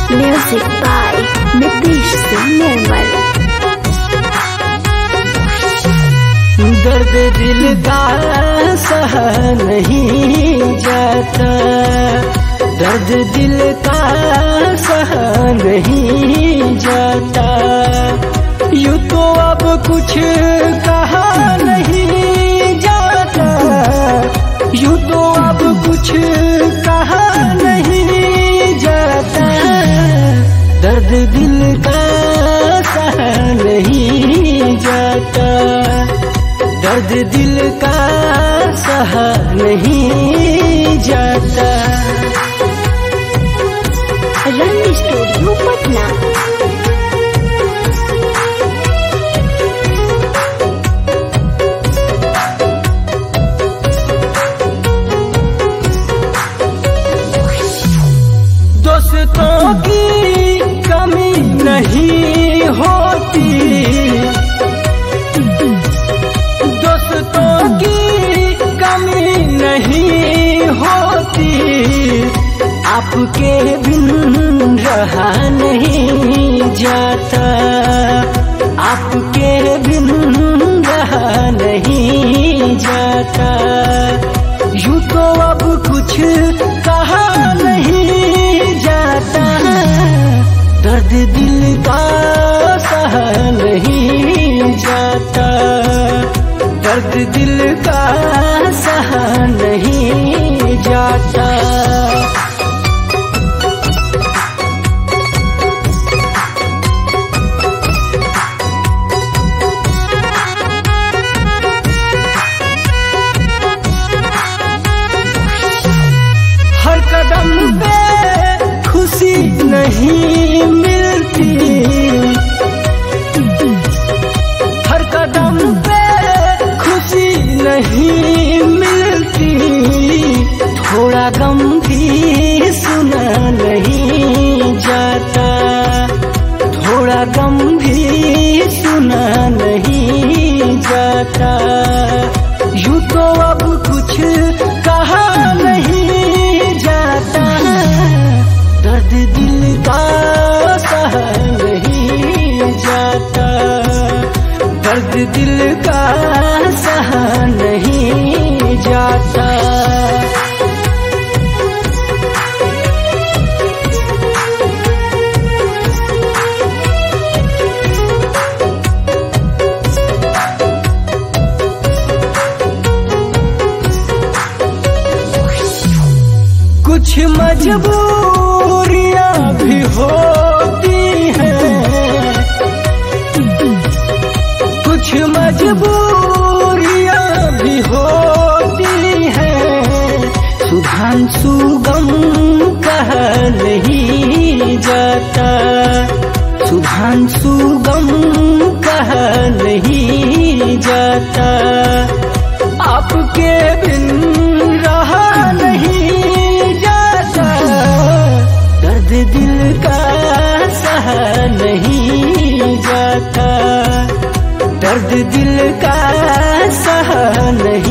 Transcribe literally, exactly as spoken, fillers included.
Music by Nitish Singh Nirmal। दर्द दिल का सहा नहीं जाता, दर्द दिल का सहा नहीं जाता। यूं तो अब कुछ कहा नहीं जाता, यूं तो अब कुछ कहा नहीं जाता। दर्द दिल का सहा नहीं जाता, दर्द दिल का सहा नहीं जाता। रंग स्टूडियो पटना। दोस्तों की कमी नहीं होती, दोस्तों की कमी नहीं होती। आपके बिन रहा नहीं जाता, आपके बिन रहा नहीं जाता। यूं तो अब कुछ कहा नहीं जाता, दर्द दिल का सहा नहीं जाता, दर्द दिल का सहा नहीं जाता। हर कदम पे खुशी नहीं मिलती, हर कदम पे खुशी नहीं मिलती। थोड़ा गम भी सुना नहीं जाता, थोड़ा गम भी सुना नहीं जाता। यूं तो अब कुछ कहा नहीं जाता, दर्द दिल का सहा नहीं जाता, दर्द दिल का सहा नहीं जाता। कुछ मजबूरियां भी होती हैं, कुछ मजबूरियां भी होती हैं। सुधांशु गम कहा नहीं जाता, सुधांशु गम कहा नहीं जाता। आपके बिन रहा नहीं जाता, दर्द दिल का सहा नहीं जाता, दर्द दिल का सहा नहीं